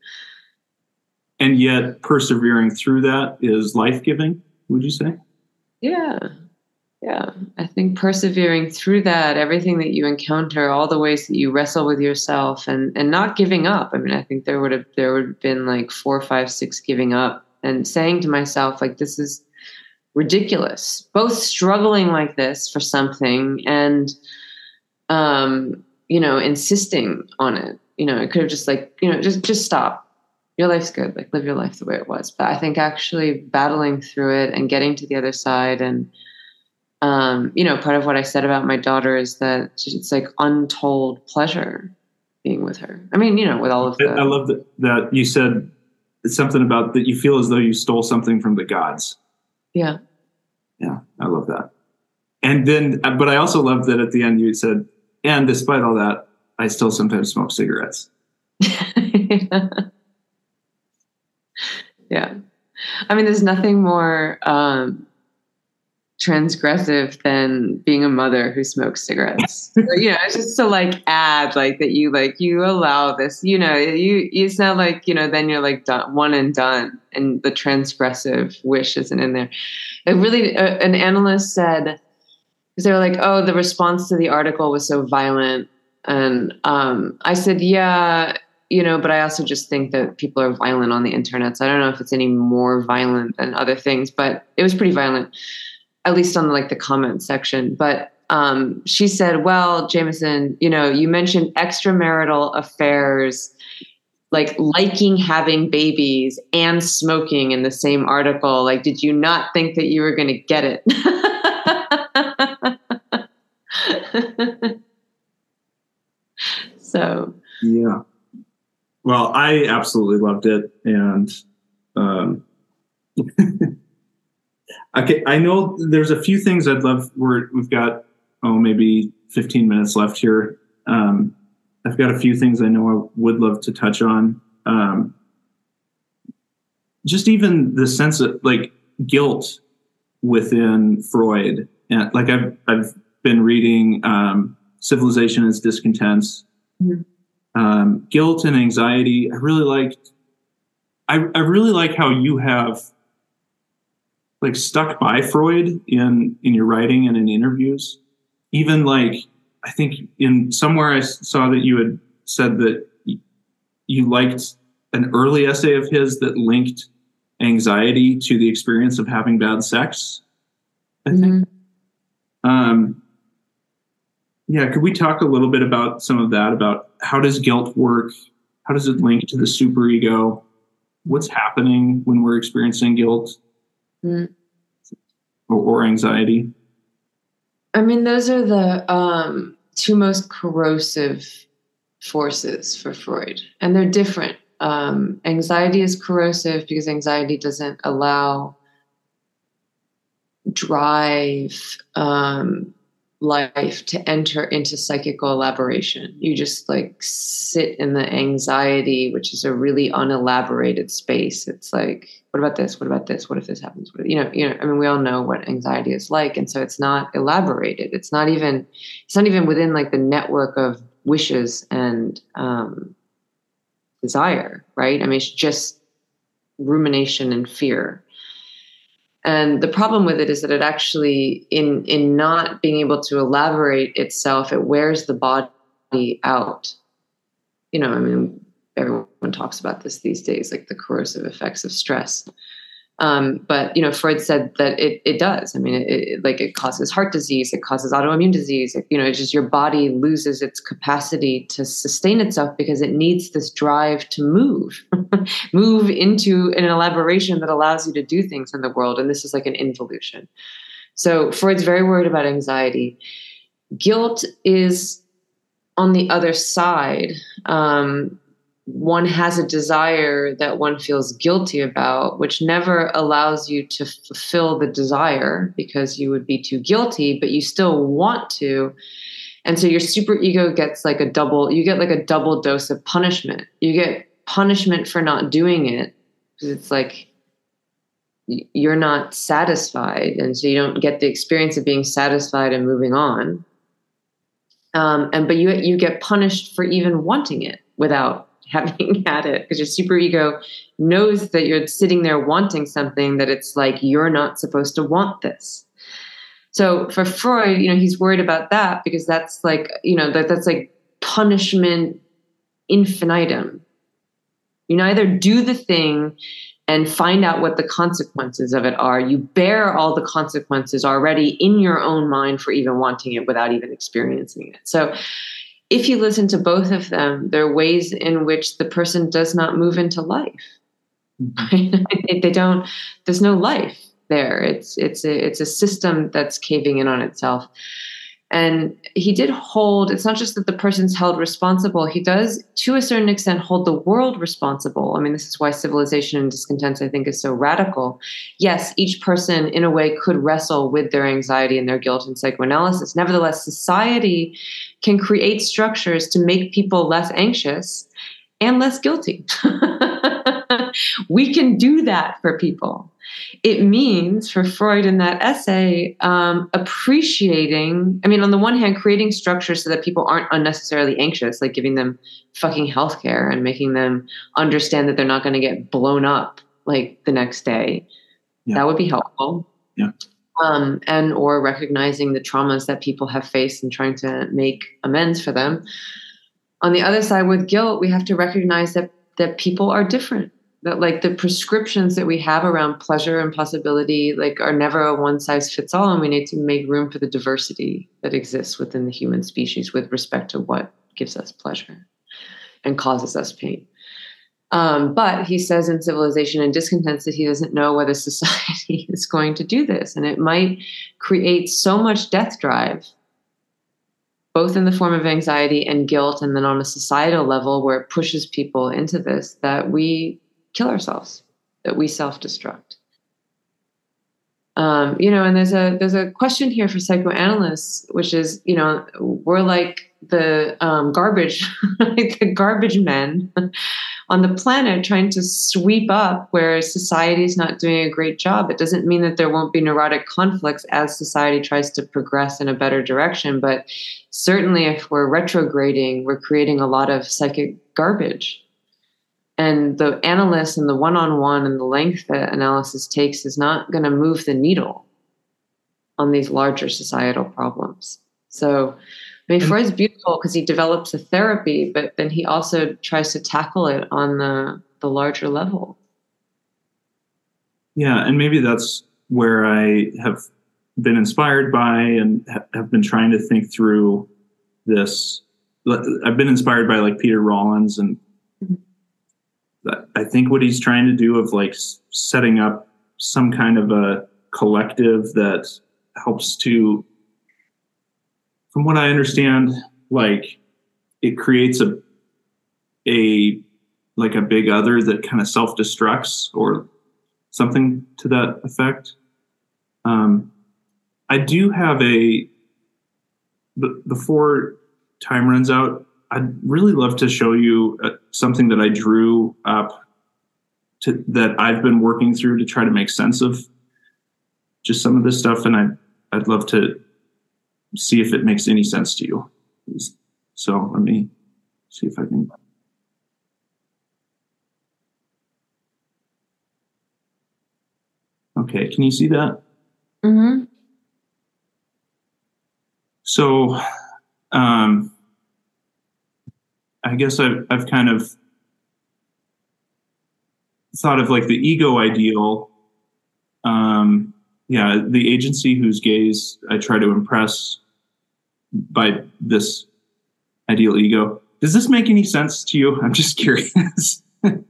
And yet persevering through that is life-giving, would you say? Yeah. Yeah. I think persevering through that, everything that you encounter, all the ways that you wrestle with yourself and, and not giving up. I mean, I think there would have, there would have been like four, five, six giving up and saying to myself, like, this is ridiculous, both struggling like this for something and, um, you know, insisting on it. You know, it could have just like, you know, just, just stop. Your life's good. Like live your life the way it was. But I think actually battling through it and getting to the other side. And, um, you know, part of what I said about my daughter is that it's like untold pleasure, being with her. I mean, you know, with all of the... I, I love that, that you said something about that you feel as though you stole something from the gods. Yeah. Yeah, I love that. And then, but I also love that at the end you said, and despite all that, I still sometimes smoke cigarettes. yeah. yeah. I mean, there's nothing more um, transgressive than being a mother who smokes cigarettes. You know, it's just to like add like that you like, you allow this, you know, you, it's not like, you know, then you're like done, one and done, and the transgressive wish isn't in there. It really, uh, an analyst said, because they were like, oh, the response to the article was so violent. And um, I said, yeah, you know, but I also just think that people are violent on the internet. So I don't know if it's any more violent than other things, but it was pretty violent, at least on like the comment section. But um, she said, well, Jameson, you know, you mentioned extramarital affairs, like liking having babies and smoking in the same article. Like, did you not think that you were going to get it? So, yeah. Well, I absolutely loved it. And, um, okay, I know there's a few things I'd love. We're, we've got, oh, maybe fifteen minutes left here. Um, I've got a few things I know I would love to touch on. Um, just even the sense of like guilt within Freud. And like I've, I've been reading, um, Civilization is Discontents. Mm-hmm. Um, guilt and anxiety. I really liked, I, I really like how you have like stuck by Freud in, in your writing and in interviews. Even like, I think in somewhere I saw that you had said that you liked an early essay of his that linked anxiety to the experience of having bad sex, I think. Mm-hmm. Um, yeah, could we talk a little bit about some of that, about how does guilt work? How does it link to the superego? What's happening when we're experiencing guilt mm. or, or anxiety? I mean, those are the um, two most corrosive forces for Freud, and they're different. Um, anxiety is corrosive because anxiety doesn't allow drive, um, life to enter into psychical elaboration. You just like sit in the anxiety, which is a really unelaborated space. It's like, what about this? What about this? What if this happens? What, you know, you know, I mean, we all know what anxiety is like. And so it's not elaborated. It's not even, it's not even within like the network of wishes and um, desire, right? I mean, it's just rumination and fear. And the problem with it is that it actually, in in not being able to elaborate itself, it wears the body out. You know, I mean, everyone talks about this these days, like the corrosive effects of stress. Um, but, you know, Freud said that it it does. I mean, it, it, like it causes heart disease, it causes autoimmune disease. It, you know, it's just your body loses its capacity to sustain itself because it needs this drive to move, move into an elaboration that allows you to do things in the world. And this is like an involution. So Freud's very worried about anxiety. Guilt is on the other side. Um, one has a desire that one feels guilty about, which never allows you to fulfill the desire because you would be too guilty, but you still want to. And so your superego gets like a double, you get like a double dose of punishment. You get punishment for not doing it because it's like you're not satisfied. And so you don't get the experience of being satisfied and moving on. Um, and, but you, you get punished for even wanting it without having had it, because your superego knows that you're sitting there wanting something that it's like, you're not supposed to want this. So for Freud, you know, he's worried about that because that's like, you know, that that's like punishment infinitum. You neither do the thing and find out what the consequences of it are. You bear all the consequences already in your own mind for even wanting it without even experiencing it. So if you listen to both of them, there are ways in which the person does not move into life. Mm-hmm. They don't, there's no life there. It's, it's a, it's a system that's caving in on itself. And he did hold, it's not just that the person's held responsible, he does, to a certain extent, hold the world responsible. I mean, this is why Civilization and Discontents, I think, is so radical. Yes, each person, in a way, could wrestle with their anxiety and their guilt in psychoanalysis. Nevertheless, society can create structures to make people less anxious and less guilty. We can do that for people. It means, for Freud in that essay, um, appreciating, I mean, on the one hand, creating structures so that people aren't unnecessarily anxious, like giving them fucking healthcare and making them understand that they're not going to get blown up like the next day. Yeah. That would be helpful. Yeah. Um, and or recognizing the traumas that people have faced and trying to make amends for them. On the other side, with guilt, we have to recognize that that people are different. That like the prescriptions that we have around pleasure and possibility like are never a one size fits all, and we need to make room for the diversity that exists within the human species with respect to what gives us pleasure and causes us pain. Um, but he says in Civilization and Discontents that he doesn't know whether society is going to do this, and it might create so much death drive, both in the form of anxiety and guilt, and then on a societal level where it pushes people into this, that we kill ourselves, that we self-destruct. Um, you know, and there's a there's a question here for psychoanalysts, which is, you know, we're like the um, garbage, like the garbage men on the planet trying to sweep up where society is not doing a great job. It doesn't mean that there won't be neurotic conflicts as society tries to progress in a better direction, but certainly if we're retrograding, we're creating a lot of psychic garbage. And the analyst and the one-on-one and the length that analysis takes is not going to move the needle on these larger societal problems. So, I mean, Freud's beautiful because he develops a therapy, but then he also tries to tackle it on the, the larger level. Yeah, and maybe that's where I have been inspired by and ha- have been trying to think through this. I've been inspired by like Peter Rollins, and I think what he's trying to do of like setting up some kind of a collective that helps to, from what I understand, like it creates a, a, like a big other that kind of self-destructs or something to that effect. Um, I do have a, b- before time runs out, I'd really love to show you uh, something that I drew up to, that I've been working through to try to make sense of just some of this stuff. And I, I'd love to see if it makes any sense to you. So let me see if I can. Okay, can you see that? Mm-hmm. So, um, I guess I've, I've kind of thought of like the ego ideal. Um, yeah, the agency whose gaze I try to impress by this ideal ego. Does this make any sense to you? I'm just curious.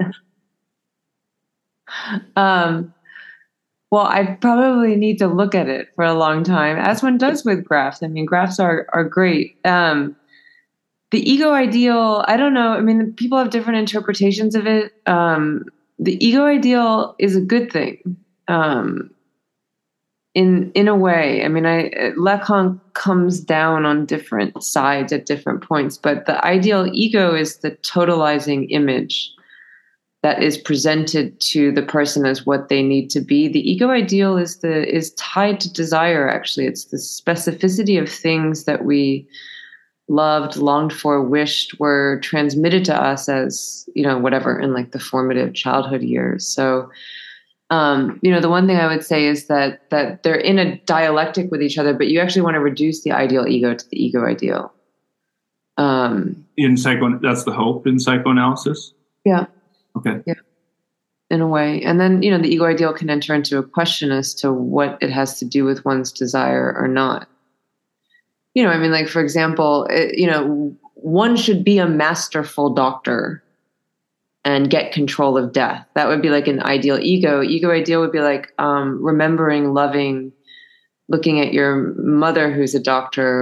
um, well, I probably need to look at it for a long time, as one does with graphs. I mean, graphs are, are great. Um, The ego ideal, I don't know. I mean, people have different interpretations of it. Um, the ego ideal is a good thing um, in in a way. I mean, I Lacan comes down on different sides at different points, but the ideal ego is the totalizing image that is presented to the person as what they need to be. The ego ideal is the is tied to desire. Actually, it's the specificity of things that we loved, longed for, wished were transmitted to us as, you know, whatever, in like the formative childhood years. So, um, you know, the one thing I would say is that that they're in a dialectic with each other, but you actually want to reduce the ideal ego to the ego ideal. Um, in psycho, that's the hope in psychoanalysis? Yeah. Okay. Yeah. In a way. And then, you know, the ego ideal can enter into a question as to what it has to do with one's desire or not. You know, I mean, like, for example, it, you know, one should be a masterful doctor and get control of death. That would be like an ideal ego. Ego ideal would be like um, remembering, loving, looking at your mother who's a doctor,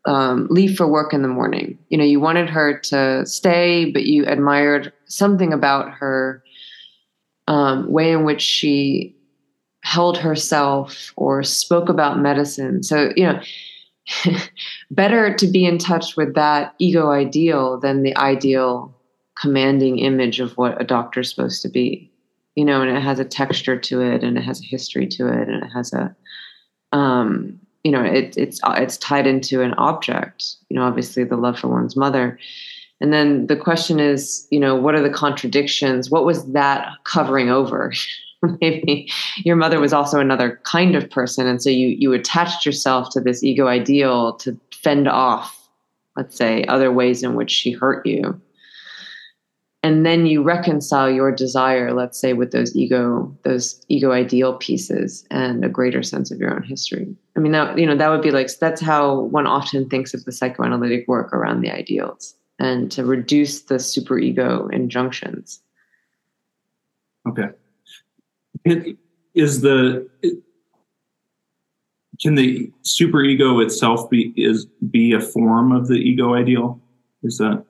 um, leave for work in the morning. You know, you wanted her to stay, but you admired something about her um, way in which she held herself or spoke about medicine. So, you know, better to be in touch with that ego ideal than the ideal commanding image of what a doctor's supposed to be, you know, and it has a texture to it and it has a history to it and it has a, um, you know, it, it's, it's tied into an object, you know, obviously the love for one's mother. And then the question is, you know, what are the contradictions? What was that covering over? Maybe your mother was also another kind of person. And so you, you attached yourself to this ego ideal to fend off, let's say, other ways in which she hurt you. And then you reconcile your desire, let's say, with those ego, those ego ideal pieces and a greater sense of your own history. I mean, that, you know, that would be like, that's how one often thinks of the psychoanalytic work around the ideals and to reduce the superego injunctions. Okay. It, is the it, can the superego itself be is be a form of the ego ideal? Is that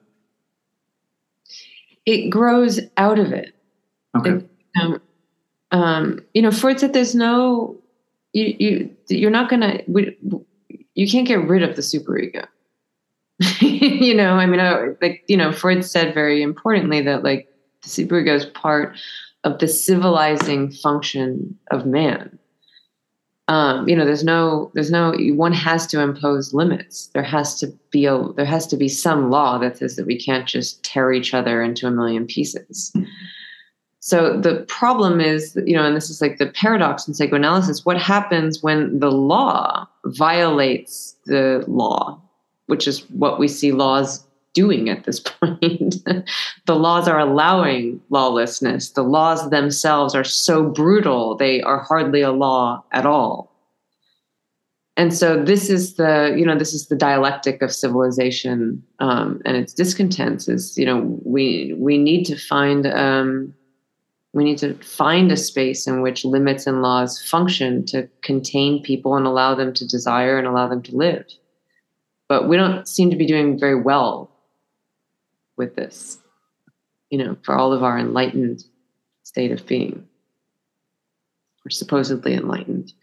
it grows out of it? Okay. It, um, um, you know, Freud said there's no you you you're not gonna we, you can't get rid of the superego. You know, I mean, I, like you know, Freud said very importantly that like the superego is part of the civilizing function of man. Um, you know, there's no, there's no, one has to impose limits. There has to be a, there has to be some law that says that we can't just tear each other into a million pieces. So the problem is, you know, and this is like the paradox in psychoanalysis, what happens when the law violates the law, which is what we see laws doing at this point. The laws are allowing lawlessness. The laws themselves are so brutal, they are hardly a law at all. And so this is the, you know, this is the dialectic of civilization um, and its discontents is, you know, we we need to find um, we need to find a space in which limits and laws function to contain people and allow them to desire and allow them to live. But we don't seem to be doing very well with this, you know, for all of our enlightened state of being, or supposedly enlightened.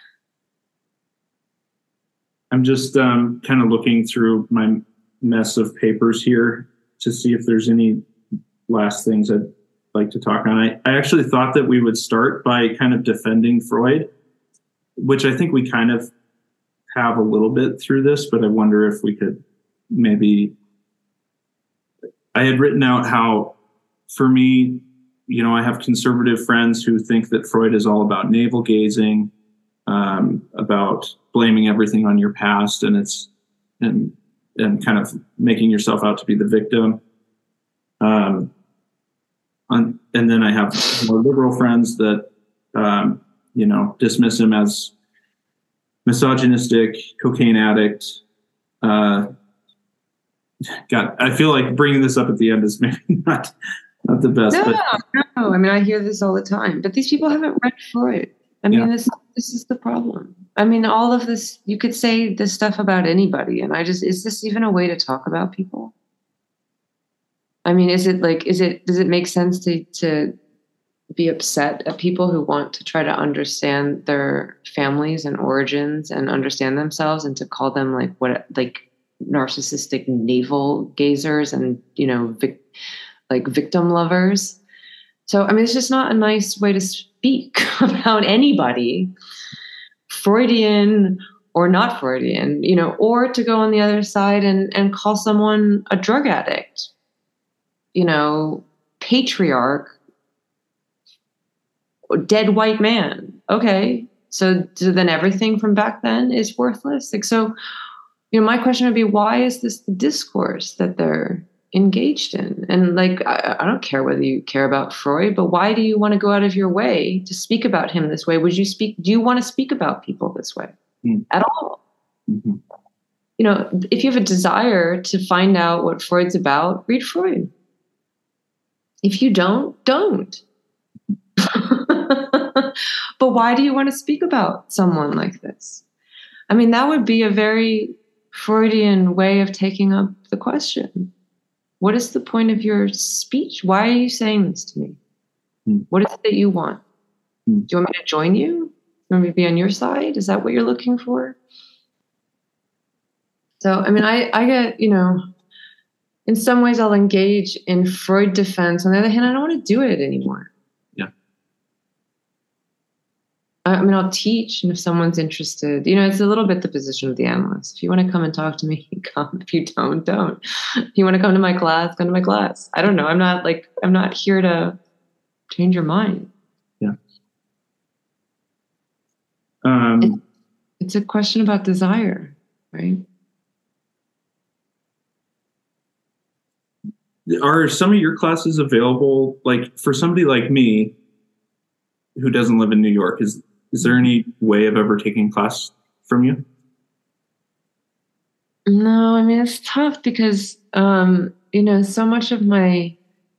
I'm just um, kind of looking through my mess of papers here to see if there's any last things I'd like to talk on. I, I actually thought that we would start by kind of defending Freud, which I think we kind of have a little bit through this, but I wonder if we could maybe, I had written out how, for me, you know, I have conservative friends who think that Freud is all about navel gazing, um, about blaming everything on your past, and it's and and kind of making yourself out to be the victim. Um, on, and then I have more liberal friends that um, you know dismiss him as misogynistic, cocaine addict. Uh, God, I feel like bringing this up at the end is maybe not not the best. No, but. no. I mean, I hear this all the time, but these people haven't read Freud. I mean, Yeah. this this is the problem. I mean, all of this, you could say this stuff about anybody, and I just, is this even a way to talk about people? I mean, is it like, is it, does it make sense to to be upset at people who want to try to understand their families and origins and understand themselves, and to call them like what, like narcissistic navel gazers and, you know, vic, like victim lovers? So, I mean, it's just not a nice way to speak about anybody, Freudian or not Freudian, you know, or to go on the other side and, and call someone a drug addict, you know, patriarch, dead white man. Okay. So, so then everything from back then is worthless. Like, so, you know, my question would be, why is this the discourse that they're engaged in? And like, I, I don't care whether you care about Freud, but why do you want to go out of your way to speak about him this way? Would you speak, do you want to speak about people this way mm. at all? Mm-hmm. You know, if you have a desire to find out what Freud's about, read Freud. If you don't, don't. But why do you want to speak about someone like this? I mean, that would be a very Freudian way of taking up the question. What is the point of your speech? Why are you saying this to me? Mm. What is it that you want? Mm. Do you want me to join you? Do you want me to be on your side? Is that what you're looking for? So, I mean, I, I get, you know, in some ways I'll engage in Freud defense. On the other hand, I don't want to do it anymore. Yeah. I, I mean, I'll teach, and if someone's interested, you know, it's a little bit the position of the analyst. If you want to come and talk to me, come. If you don't, don't. If you want to come to my class, come to my class. I don't know. I'm not like, I'm not here to change your mind. Yeah. Um, it, it's a question about desire, right? Are some of your classes available, like for somebody like me who doesn't live in New York? Is is there any way of ever taking class from you? No, I mean, it's tough because, um, you know, so much of my,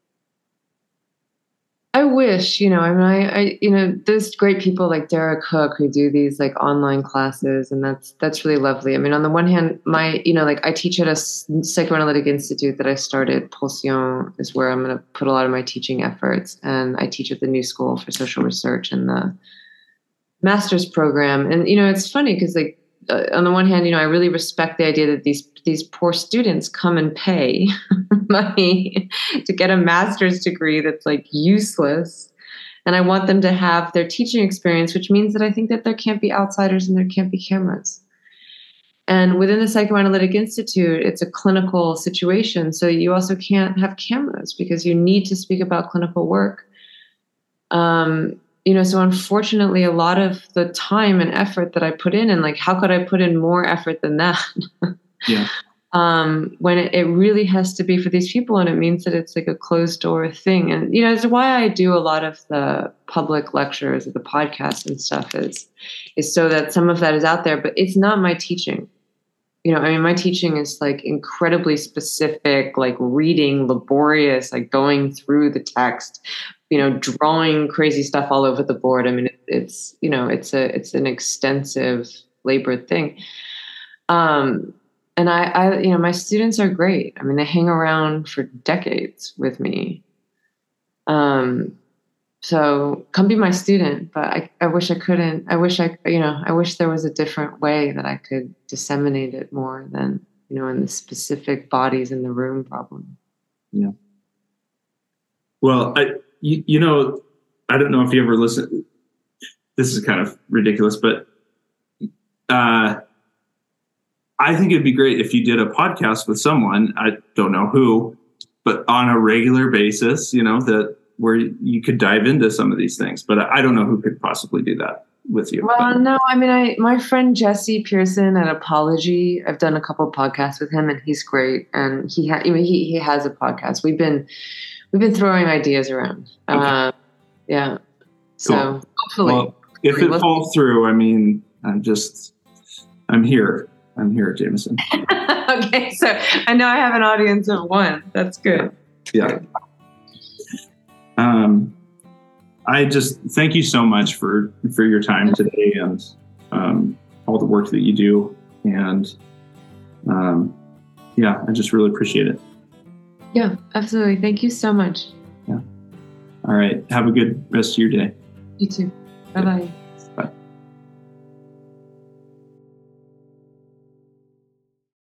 I wish, you know, I mean, I, I, you know, there's great people like Derek Hook who do these like online classes, and that's, that's really lovely. I mean, on the one hand, my, you know, like I teach at a psychoanalytic institute that I started. Pulsion is where I'm going to put a lot of my teaching efforts. And I teach at the New School for Social Research and the master's program. And, you know, it's funny because like, uh, on the one hand, you know, I really respect the idea that these these poor students come and pay money to get a master's degree that's like useless. And I want them to have their teaching experience, which means that I think that there can't be outsiders and there can't be cameras. And within the Psychoanalytic Institute, it's a clinical situation. So you also can't have cameras because you need to speak about clinical work. Um, You know, so unfortunately, a lot of the time and effort that I put in, and like, how could I put in more effort than that? Yeah. um, when it, it really has to be for these people, and it means that it's like a closed door thing. And, you know, it's why I do a lot of the public lectures or the podcasts and stuff is, is so that some of that is out there, but it's not my teaching. You know, I mean, my teaching is like incredibly specific, like reading, laborious, like going through the text, you know, drawing crazy stuff all over the board. I mean, it, it's, you know, it's a, it's an extensive labored thing. Um, and I, I, you know, my students are great. I mean, they hang around for decades with me. Um, so come be my student, but I, I wish I couldn't, I wish I, you know, I wish there was a different way that I could disseminate it more than, you know, in the specific bodies in the room problem. Yeah. Well, I, you, you know, I don't know if you ever listen, this is kind of ridiculous, but, uh, I think it'd be great if you did a podcast with someone, I don't know who, but on a regular basis, you know, that, where you could dive into some of these things, but I don't know who could possibly do that with you. Well, but. no, I mean, I, my friend Jesse Pearson at Apology, I've done a couple podcasts with him and he's great. And he ha- I mean, he, he has a podcast. We've been, we've been throwing ideas around. Okay. Uh, yeah. So cool. hopefully. Well, if it falls through, I mean, I'm just, I'm here. I'm here, Jameson. Okay. So I know I have an audience of one. That's good. Yeah. Um, I just thank you so much for, for your time today and um, all the work that you do. And um, yeah, I just really appreciate it. Yeah, absolutely. Thank you so much. Yeah. All right. Have a good rest of your day. You too. Bye-bye.